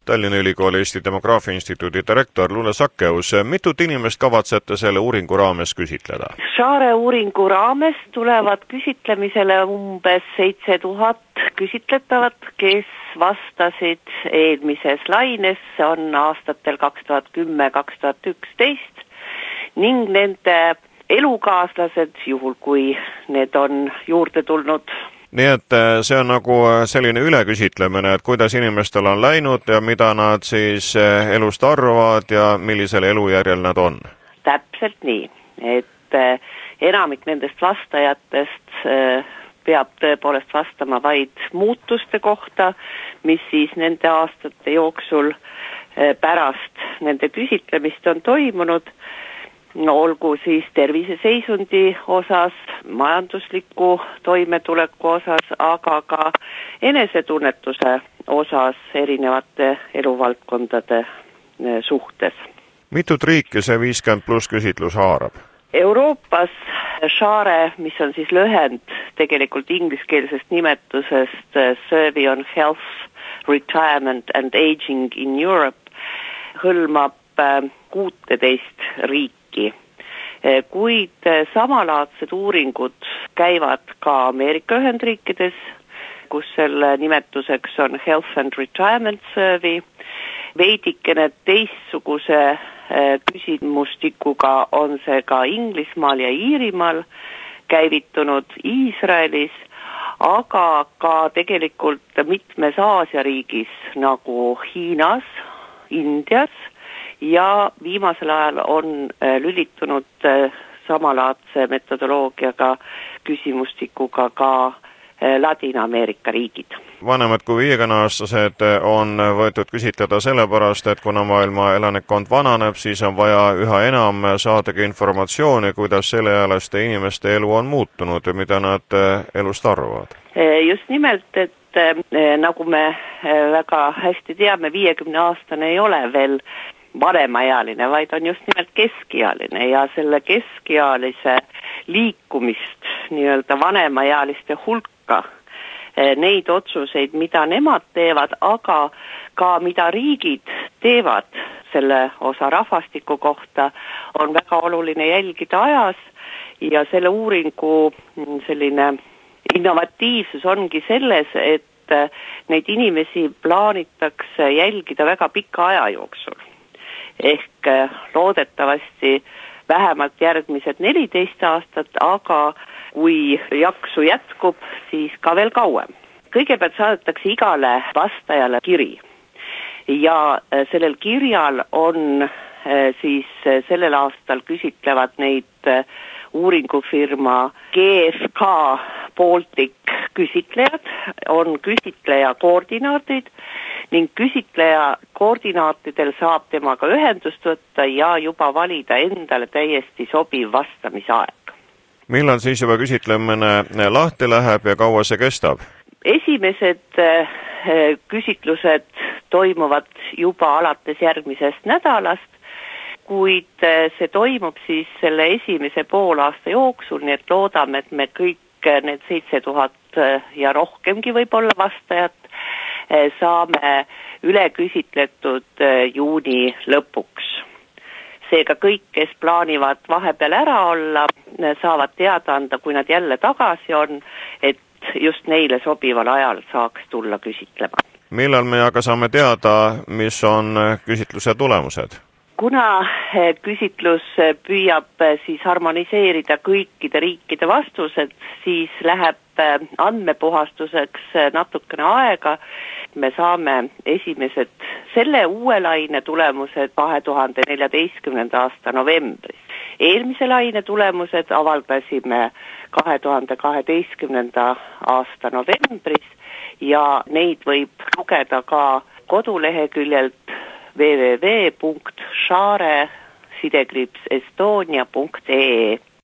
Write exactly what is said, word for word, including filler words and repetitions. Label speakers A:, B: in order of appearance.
A: Tallinna Ülikooli Eesti Demograafia Instituudi direktor Luule Sakkeus. Mitut inimest kavatsete selle uuringu raames küsitleda?
B: Saare uuringu raames tulevad küsitlemisele umbes seitse tuhat küsitletavat, kes vastasid eelmises laines, see on aastatel kaks tuhat kümme kaks tuhat üksteist, ning nende elukaaslased, juhul kui need on juurde tulnud.
A: Nii et see on nagu selline üleküsitlemine, et kuidas inimestel on läinud ja mida nad siis elust arvavad ja millisel elujärjel nad on?
B: Täpselt nii, et enamik nendest vastajatest peab tõepoolest vastama vaid muutuste kohta, mis siis nende aastate jooksul pärast nende küsitlemist on toimunud, no olgu siis terviseseisundi osas, majandusliku toimetuleku osas, aga ka enesetunnetuse osas erinevate eluvaldkondade suhtes.
A: Mitut riiki see viiskümmend pluss küsitlus haarab?
B: Euroopas Saare, mis on siis lühend tegelikult ingliskeelsest nimetusest Survey on Health, Retirement and Aging in Europe, hõlmab kuusteist riiki. Kuid samalaadsed uuringud käivad ka Ameerika Ühendriikides, kus selle nimetuseks on Health and Retirement Survey. Veidikene teistsuguse küsimustikuga on see ka Inglismaal ja Iirimaal käivitunud, Iisraelis, aga ka tegelikult mitmes Aasia riigis nagu Hiinas, Indias ja viimasel ajal on lülitunud samalaadse metodoloogiaga küsimustikuga ka Ladina-Ameerika riigid.
A: Vanemad kui viiekümneaastased on võetud küsitleda sellepärast, et kuna maailma elanikkond vananeb, siis on vaja üha enam saadagi informatsiooni, kuidas selleealiste inimeste elu on muutunud ja mida nad elust arvavad.
B: Just nimelt, et nagu me väga hästi teame, viiekümneaastane ei ole veel vanemaealine, vaid on just nimelt keskialine ja selle keskialise liikumist nii-öelda vanemaealiste hulka, neid otsuseid, mida nemad teevad, aga ka mida riigid teevad selle osa rahvastiku kohta, on väga oluline jälgida ajas ja selle uuringu selline innovatiivsus ongi selles, et neid inimesi plaanitakse jälgida väga pika aja jooksul. Ehk loodetavasti vähemalt järgmised neliteist aastat, aga kui jaksu jätkub, siis ka veel kauem. Kõigepealt saadetakse igale vastajale kiri ja sellel kirjal on siis sellel aastal küsitlevad neid uuringufirma G F K Baltic küsitlejad, on küsitleja koordinaadid ning küsitleja koordinaatidel saab temaga ühendust võtta ja juba valida endale täiesti sobiv vastamisaeg.
A: Millal siis juba küsitlemine lahti läheb ja kaua see kestab? Esimesed
B: küsitlused toimuvad juba alates järgmisest nädalast, kuid see toimub siis selle esimese poolaasta jooksul, nii et loodame, et me kõik need seitse tuhat ja rohkemgi võib-olla vastajat saame üle küsitletud juuni lõpuks. Seega kõik, kes plaanivad vahepeal ära olla, saavad teada anda, kui nad jälle tagasi on, et just neile sobival ajal saaks tulla küsitlema.
A: Millal me aga saame teada, mis on küsitluse tulemused?
B: Kuna küsitlus püüab siis harmoniseerida kõikide riikide vastused, siis läheb andmepuhastuseks natukene aega. Me saame esimesed selle uue laine tulemused kahe tuhande neljateistkümnenda aasta novembris. Eelmise laine tulemused avaldasime kahe tuhande kaheteistkümnenda aasta novembris ja neid võib lugeda ka koduleheküljelt w w w punkt saare sidekriips estonia punkt e e.